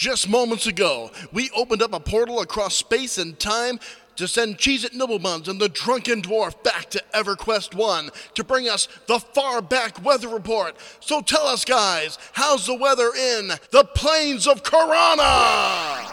Just moments ago, we opened up a portal across space and time to send Cheez-It Nibblebuns and the Drunken Dwarf back to EverQuest 1 to bring us the far back weather report. So tell us, guys, how's the weather in the plains of Karana?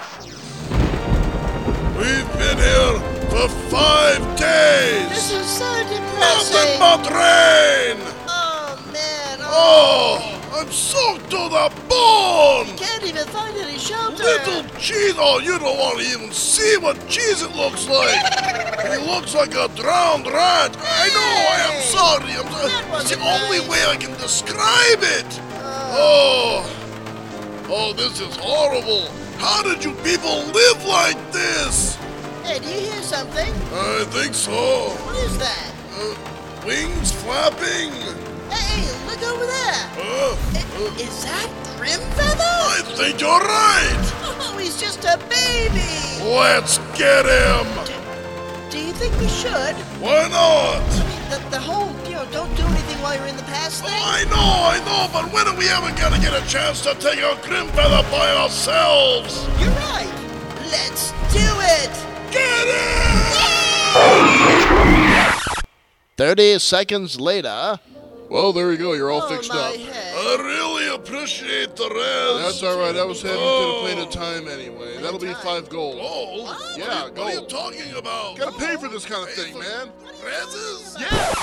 We've been here for 5 days. This is so depressing. Nothing but rain. Oh, man. Oh, I'm soaked to the bone. Can't even find any shelter. Little Cheez, oh, you don't want to even see what Cheez-It looks like. He looks like a drowned rat. I know, I am sorry. It's the only way I can describe it. Oh, this is horrible. How did you people live like this? Hey, do you hear something? I think so. What is that? Wings flapping. Hey, look over there. Is that Grimfeather? I think you're right. Oh, he's just a baby. Let's get him. Do you think we should? Why not? I mean, the whole, don't do anything while you're in the past thing. I know, but when are we ever gonna get a chance to take out Grimfeather by ourselves? You're right. Let's do it. Get it! 30 seconds later. Well, there you go. You're all fixed up. Head. I really appreciate the rest. That's all right. I was heading to the plane of time anyway. That'll be 5 gold. Gold? Yeah, gold. What are you talking about? Gotta pay for this kind of thing, man. Reses? Yeah.